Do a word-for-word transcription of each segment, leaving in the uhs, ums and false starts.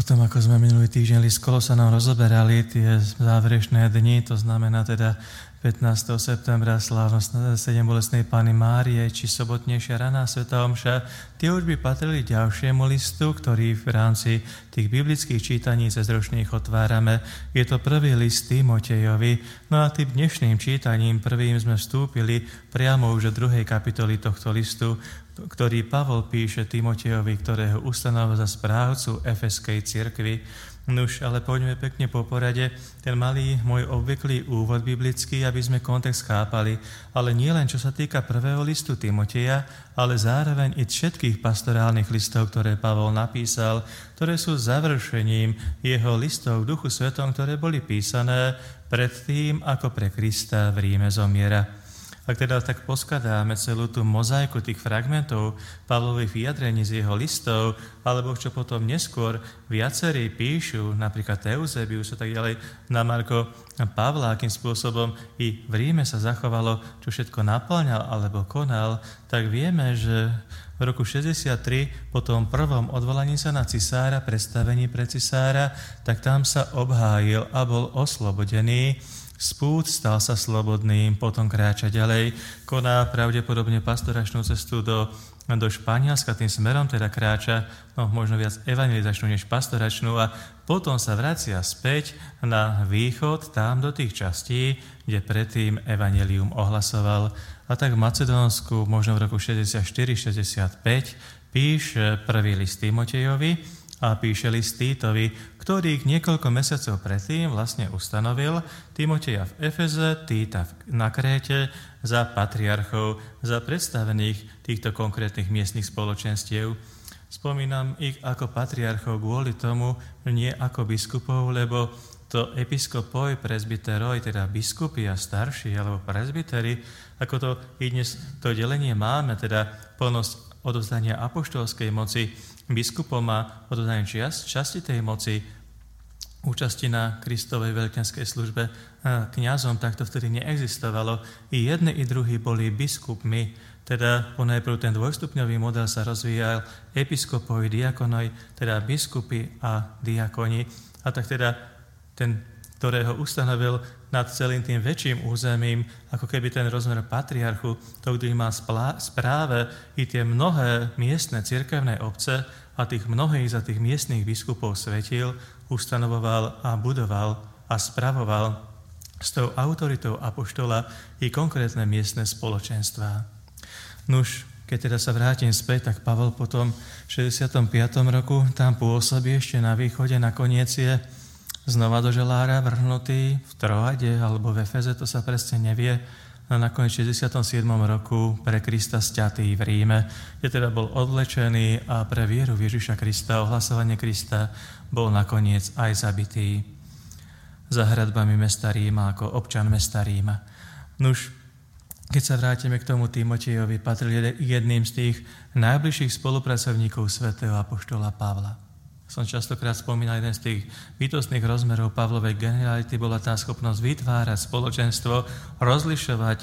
Potom, ako sme minulý týždeň list Kolosanom rozoberali tie záverečné dni, to znamená teda pätnásteho septembra slávnosť sedembolestnej Panny Márie, či sobotnejšia raná svätá omša, tie už by patrili ďalšiemu listu, ktorý v rámci tých biblických čítaní cez ročných otvárame. Je to prvý list Timotejovi, no a tým dnešným čítaním prvým sme vstúpili priamo už do druhej kapitoly tohto listu, ktorý Pavol píše Timotejovi, ktorého ustanovil za správcu Efeskej cirkvi. Nuž, ale poďme pekne po porade, ten malý môj obvyklý úvod biblický, aby sme kontext chápali, ale nie len čo sa týka prvého listu Timoteja, ale zároveň i všetkých pastorálnych listov, ktoré Pavol napísal, ktoré sú završením jeho listov v Duchu Svetom, ktoré boli písané pred tým, ako pre Krista v Ríme zomiera. Ak teda tak poskladáme celú tú mozaiku tých fragmentov Pavlových vyjadrení z jeho listov, alebo čo potom neskôr viacerí píšu, napríklad Eusebius a tak ďalej, na Marko Pavla, akým spôsobom i v Ríme sa zachovalo, čo všetko naplňal alebo konal, tak vieme, že v roku šesťdesiattri, po tom prvom odvolaní sa na cisára, predstavení pre cisára, tak tam sa obhájil a bol oslobodený. Spút stal sa slobodným, potom kráča ďalej, koná pravdepodobne pastoračnú cestu do, do Španielska, tým smerom teda kráča, no možno viac evangelizačnú než pastoračnú a potom sa vracia späť na východ, tam do tých častí, kde predtým evanjelium ohlasoval. A tak v Macedónsku, možno v roku šesťdesiatštyri šesťdesiatpäť, píše prvý list Timotejovi, a píše list Títovi, ktorý niekoľko mesiacov predtým vlastne ustanovil Timoteja v Efeze, Títa na Kréte za patriarchov, za predstavených týchto konkrétnych miestnych spoločenstiev. Spomínam ich ako patriarchov kvôli tomu, nie ako biskupov, lebo to episkopoj, presbyteroj, teda biskupy a starší alebo presbyteri, ako to i dnes to delenie máme, teda plnosť odovzdania apoštolskej moci, biskupom má odovzdanie časti tej moci, účasti na Kristovej veľkňazskej službe, kňazom, tak to vtedy neexistovalo. I jedni, i druhí boli biskupmi, teda ponajprv ten dvojstupňový model sa rozvíjal episkopoj, diakonoj, teda biskupy a diakoni. A tak teda ten, ktorého ustanovil nad celým tým väčším územím, ako keby ten rozmer patriarchu, to, ktorý má správe i tie mnohé miestne cirkevné obce a tých mnohých za tých miestnych biskupov svetil, ustanovoval a budoval a spravoval s tou autoritou apoštola i konkrétne miestne spoločenstvá. Nuž, keď teda sa vrátim späť, tak Pavol potom v šesťdesiatom piatom roku tam pôsobí ešte na východe, nakoniec je znova do želára vrhnutý v Troade alebo v Efeze, to sa presne nevie, a nakoniec v šesťdesiatom siedmom roku pre Krista sťatý v Ríme, kde teda bol odvlečený a pre vieru v Ježiša Krista, ohlasovanie Krista, bol nakoniec aj zabitý za hradbami mesta Ríma ako občan mesta Ríma. Nuž, keď sa vrátime k tomu Timotejovi, patril jedným z tých najbližších spolupracovníkov svätého apoštola Pavla. Som častokrát spomínal, jeden z tých bytostných rozmerov Pavlovej geniality bola tá schopnosť vytvárať spoločenstvo, rozlišovať,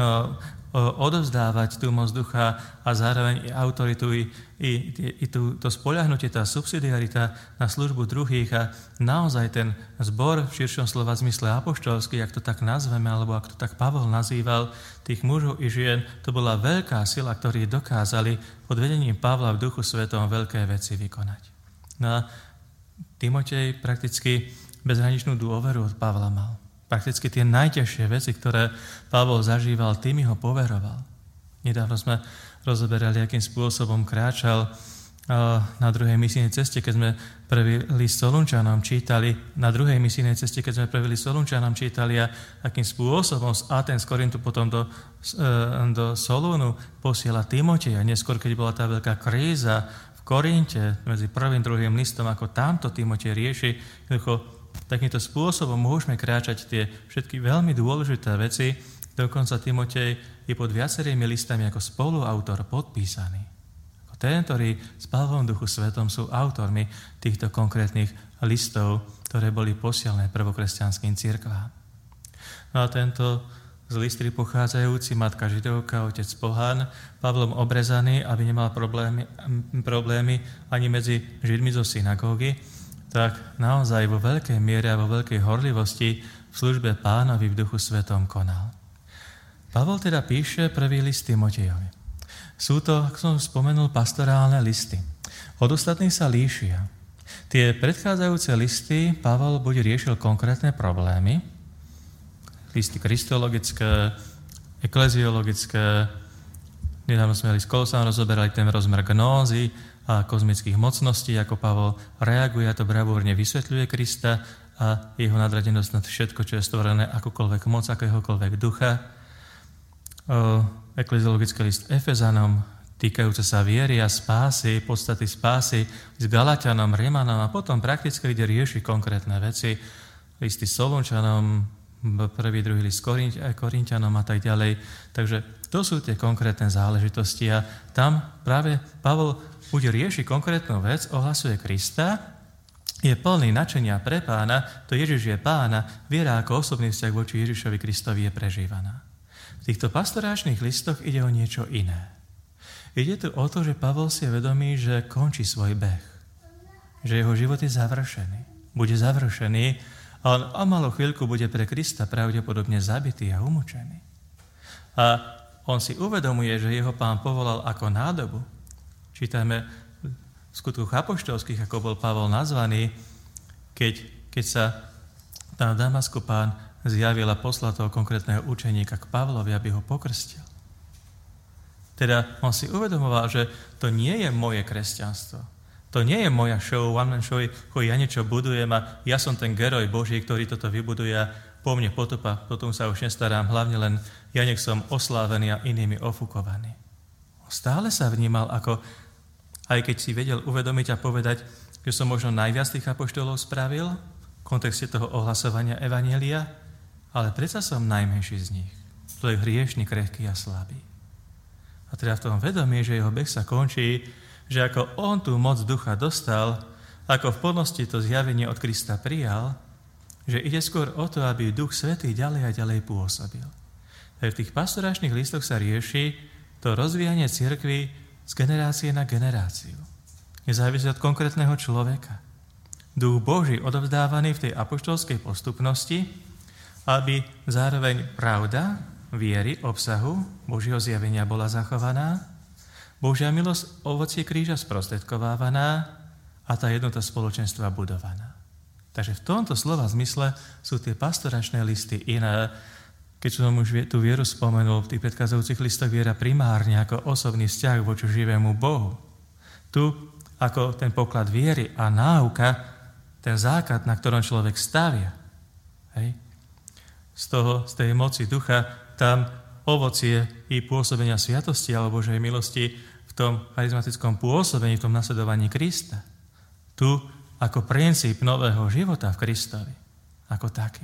odovzdávať tú moc ducha a zároveň i autoritu, i, i, i tú, to spoľahnutie, tá subsidiarita na službu druhých a naozaj ten zbor v širšom slova zmysle apoštolský, ak to tak nazveme, alebo ak to tak Pavol nazýval, tých mužov i žien, to bola veľká sila, ktorí dokázali pod vedením Pavla v Duchu Svetom veľké veci vykonať. No a Timotej prakticky bezhraničnú dôveru od Pavla mal. Prakticky tie najťažšie veci, ktoré Pavol zažíval, tým ho poveroval. Nedávno sme rozoberali, akým spôsobom kráčal na druhej misijnej ceste, keď sme prvý list Solunčanom čítali, na druhej misijnej ceste, keď sme prvý list Solunčanom čítali a akým spôsobom z Aten, z Korintu potom do, do Solúnu posiela Timoteja. Neskôr, keď bola tá veľká kríza Korinte, medzi prvým a druhým listom, ako tamto Timotej rieši, jednoducho takýmto spôsobom môžeme kráčať tie všetky veľmi dôležité veci. Dokonca Timotej je pod viacerými listami ako spoluautor podpísaný. Ako ten, ktorý s Pavlom Duchu Svetom sú autormi týchto konkrétnych listov, ktoré boli posielané prvokresťanským cirkvám. No a tento z Lystry pochádzajúci, matka židovka, otec pohán, Pavlom obrezaný, aby nemal problémy, problémy ani medzi židmi zo synagógy. tak naozaj vo veľkej miere a vo veľkej horlivosti v službe Pánovi v Duchu Svetom konal. Pavol teda píše prvý list Timotejovi. Sú to, ako som spomenul, pastorálne listy. Od ostatných sa líšia. Tie predchádzajúce listy Pavol buď riešil konkrétne problémy, listy kristologické, ekleziologické, nedávno sme s Kolosánom rozoberali ten rozmer gnózy a kozmických mocností, ako Pavol reaguje a to bravúrne vysvetľuje Krista a jeho nadradenosť nad všetko, čo je stvorené, akúkoľvek moc, akéhokoľvek ducha. Ekleziologický list Efezanom, týkajúce sa viery a spásy, podstaty spásy, s Galatianom, Rimanom a potom prakticky ide rieši konkrétne veci, listy Solunčanom, prvý, druhý list Korinťanom a tak ďalej. Takže to sú tie konkrétne záležitosti a tam práve Pavol buď rieši konkrétnu vec, ohlasuje Krista, je plný nadšenia pre Pána, to Ježiš je Pána, viera ako osobný vzťah voči Ježišovi Kristovi je prežívaná. V týchto pastoráčnych listoch ide o niečo iné. Ide tu o to, že Pavol si je vedomý, že končí svoj beh. Že jeho život je završený. Bude završený a on o malú chvíľku bude pre Krista pravdepodobne zabitý a umúčený. A on si uvedomuje, že jeho Pán povolal ako nádobu. Čítame v skutkoch apoštolských, ako bol Pavol nazvaný, keď, keď sa na Damasku Pán zjavil a poslal toho konkrétneho učeníka k Pavlovi, aby ho pokrstil. Teda on si uvedomoval, že to nie je moje kresťanstvo. To nie je moja show, one man show, ako ja niečo budujem a ja som ten geroj Boží, ktorý toto vybuduje a po mne potopa, potom sa už nestarám, hlavne len ja nech som oslávený a inými ofukovaný. Stále sa vnímal ako, aj keď si vedel uvedomiť a povedať, že som možno najviac tých apoštolov spravil v kontexte toho ohlasovania evanjelia, ale predsa som najmenší z nich. To je hriešný, krehký a slabý. A teda v tom vedomí, že jeho beh sa končí, že ako on tú moc ducha dostal, ako v plnosti to zjavenie od Krista prijal, že ide skôr o to, aby Duch Svätý ďalej a ďalej pôsobil. Takže v tých pastoračných listoch sa rieši to rozvíjanie cirkvi z generácie na generáciu. Nezávisí od konkrétneho človeka. Duch Boží odovzdávaný v tej apoštolskej postupnosti, aby zároveň pravda, viery, obsahu Božieho zjavenia bola zachovaná, Božia milosť, ovocie kríža sprostredkovávaná a tá jednota spoločenstva budovaná. Takže v tomto slova zmysle sú tie pastoračné listy iné. Keď som už tú vieru spomenul, v tých predchádzajúcich listoch viera primárne ako osobný vzťah voči živému Bohu. Tu ako ten poklad viery a náuka, ten základ, na ktorom človek stavia. Hej. Z toho, z tej moci ducha, tam ovocie i pôsobenia sviatosti alebo Božej milosti v tom charizmatickom pôsobení, v tom nasledovaní Krista. Tu ako princíp nového života v Kristovi, ako taký.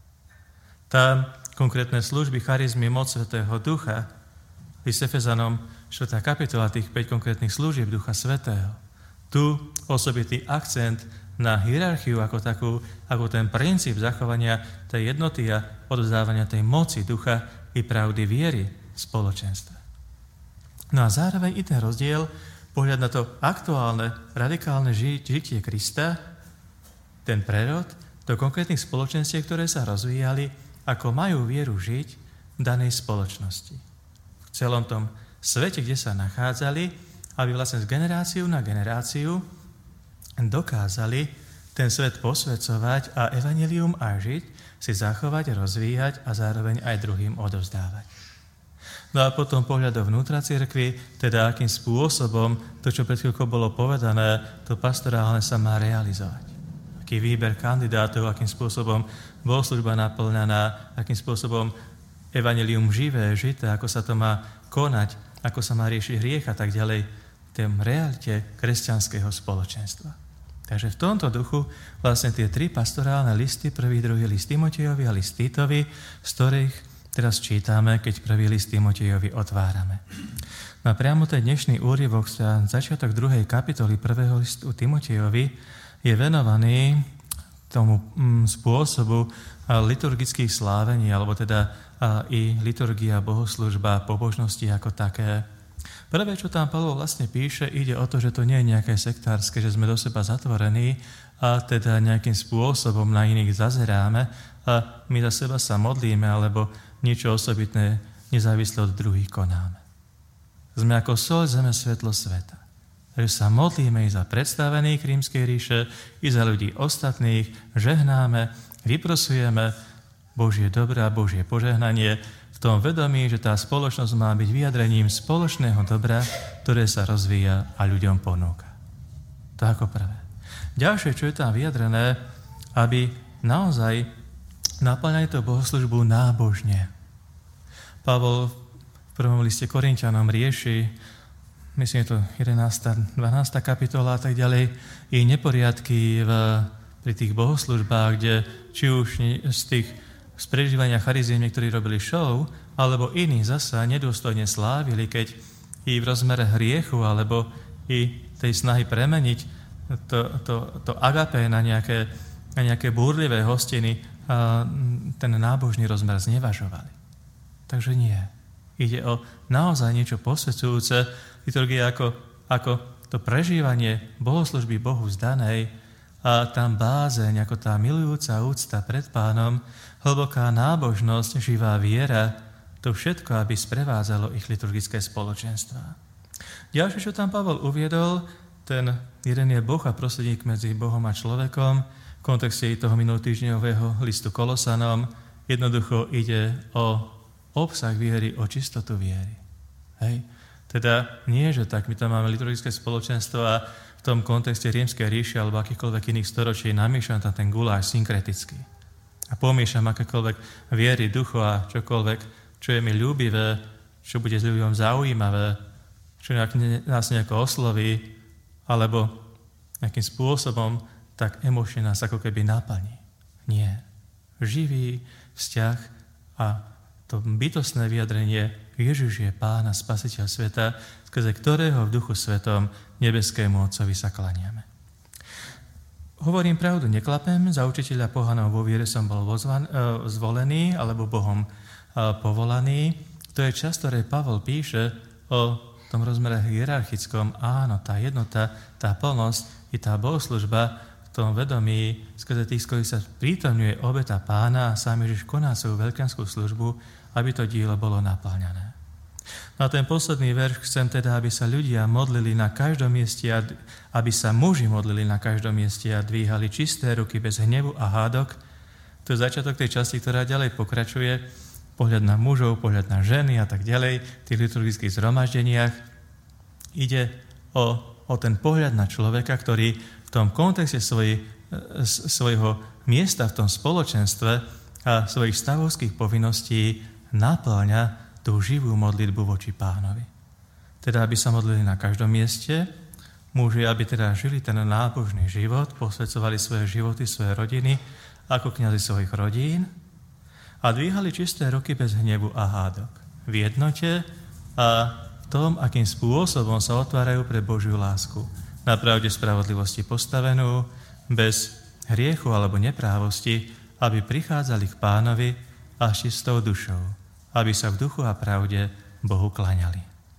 Tam konkrétne služby, charizmy, moc Svätého Ducha, list Efezanom, štvrtá kapitola, tých päť konkrétnych služieb Ducha Svätého. Tu osobitý akcent na hierarchiu ako takú, ako ten princíp zachovania tej jednoty a odvzdávania tej moci ducha i pravdy viery v spoločenstve. No a zároveň i ten rozdiel, pohľad na to aktuálne, radikálne žitie Krista, ten prerod do konkrétnych spoločenstiev, ktoré sa rozvíjali, ako majú vieru žiť v danej spoločnosti. V celom tom svete, kde sa nachádzali, aby vlastne z generáciu na generáciu dokázali ten svet posvedzovať a evanjelium aj žiť, si zachovať, rozvíjať a zároveň aj druhým odovzdávať. No a potom pohľad do vnútra cirkvi, teda akým spôsobom to, čo pred chvíľkou bolo povedané, to pastorálne sa má realizovať. Aký výber kandidátov, akým spôsobom bohoslužba naplňaná, akým spôsobom evanjelium živé, žité, ako sa to má konať, ako sa má riešiť hriech a tak ďalej, v tej realite kresťanského spoločenstva. Takže v tomto duchu vlastne tie tri pastorálne listy, prvý, druhý list Timotejovi a list Týtovi, z ktorých teraz čítame, keď prvý list Timotejovi otvárame. No a priamo ten dnešný úryvok, začiatok druhej kapitoly prvého listu Timotejovi, je venovaný tomu mm, spôsobu liturgických slávení, alebo teda a, i liturgia, bohoslužba, pobožnosti ako také Prvé, čo tam Pavol vlastne píše, ide o to, že to nie je nejaké sektárske, že sme do seba zatvorení a teda nejakým spôsobom na iných zazeráme a my za seba sa modlíme alebo niečo osobitné nezávisle od druhých konáme. Sme ako soľ zeme, svetlo sveta. Takže sa modlíme i za predstavených Rímskej ríše, i za ľudí ostatných, žehnáme, vyprosujeme Božie dobré a Božie požehnanie v tom vedomí, že tá spoločnosť má byť vyjadrením spoločného dobra, ktoré sa rozvíja a ľuďom ponúka. To ako prvé. Ďalšie, čo je tam vyjadrené, aby naozaj naplňali tú bohoslužbu nábožne. Pavol v prvom liste Korinťanom rieši, myslím, je to jedenásta dvanásta kapitola a tak ďalej, i neporiadky v, pri tých bohoslužbách, kde či už z tých z prežívania chariziem niektorí robili show, alebo iní zasa nedôstojne slávili, keď i v rozmere hriechu, alebo i tej snahy premeniť to, to, to agapé na nejaké, na nejaké búrlivé hostiny a ten nábožný rozmer znevažovali. Takže nie. Ide o naozaj niečo posvedzujúce. Liturgia ako, ako to prežívanie bohoslužby Bohu zdanej a tam bázeň, ako tá milujúca úcta pred Pánom, hlboká nábožnosť, živá viera, to všetko, aby sprevádzalo ich liturgické spoločenstva. Ďalšie, čo tam Pavol uviedol, ten jeden je Boh a prostredník medzi Bohom a človekom, v kontexte toho minulotýždňového listu Kolosanom, jednoducho ide o obsah viery, o čistotu viery. Hej? Teda nie, že tak, my tam máme liturgické spoločenstvo a v tom kontexte Rímskej ríše alebo akýchkoľvek iných storočí namiešam tam ten guláš synkreticky. A pomiešam akékoľvek viery, ducho a čokoľvek, čo je mi ľúbivé, čo bude s ľuďom zaujímavé, čo nás nejako osloví, alebo nejakým spôsobom tak emočne nás ako keby naplní. Nie. Živý vzťah a to bytostné vyjadrenie Ježiš je Pán a Spasiteľ sveta, skrze ktorého v Duchu Svetom nebeskému Otcovi sa klaniame. Hovorím pravdu, neklapem, za učiteľa pohanov vo viere som bol vozvan, e, zvolený alebo Bohom e, povolaný. To je čas, ktoré Pavol píše o tom rozmere hierarchickom. Áno, tá jednota, tá plnosť i tá bohoslužba v tom vedomí, skrze tých, z ktorých sa prítomňuje obeta Pána a sám Ježiš koná svoju veľkňanskú službu, aby to dielo bolo naplňané. Na ten posledný verš chcem teda, aby sa ľudia modlili na každom mieste, a aby sa muži modlili na každom mieste a dvíhali čisté ruky bez hnevu a hádok. To je začiatok tej časti, ktorá ďalej pokračuje. Pohľad na mužov, pohľad na ženy a tak ďalej, v tých liturgických zhromaždeniach. Ide o, o ten pohľad na človeka, ktorý v tom kontexte svoj, svojho miesta v tom spoločenstve a svojich stavovských povinností naplňa tú živú modlitbu voči Pánovi. Teda, aby sa modlili na každom mieste, muži, aby teda žili ten nábožný život, posvedzovali svoje životy, svoje rodiny, ako kňazi svojich rodín a dvíhali čisté ruky bez hnevu a hádok. V jednote a v tom, akým spôsobom sa otvárajú pre Božiu lásku. Na pravde spravodlivosti postavenú, bez hriechu alebo neprávosti, aby prichádzali k Pánovi a s čistou dušou, aby sa v duchu a pravde Bohu klaňali.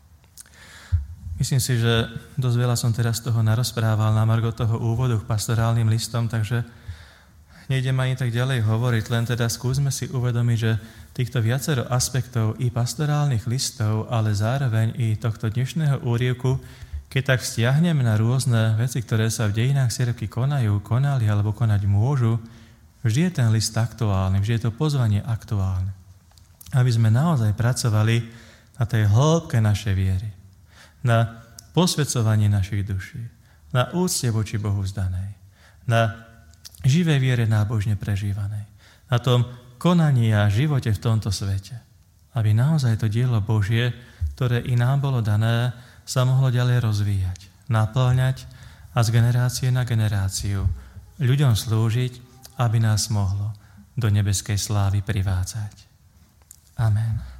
Myslím si, že dosť veľa som teraz toho narozprával na margo toho úvodu k pastorálnym listom, takže nejdem ani tak ďalej hovoriť, len teda skúsme si uvedomiť, že týchto viacero aspektov i pastorálnych listov, ale zároveň i tohto dnešného úrievku, keď tak vzťahneme na rôzne veci, ktoré sa v dejinách cirkvi konajú, konali alebo konať môžu, vždy je ten list aktuálny, vždy je to pozvanie aktuálne. Aby sme naozaj pracovali na tej hĺbke našej viery, na posvedzovanie našich duší, na úcte voči Bohu zdanej, na živej viere nábožne prežívanej, na tom konaní a živote v tomto svete. Aby naozaj to dielo Božie, ktoré i nám bolo dané, sa mohlo ďalej rozvíjať, naplňať a z generácie na generáciu ľuďom slúžiť, aby nás mohlo do nebeskej slávy privádzať. Amen.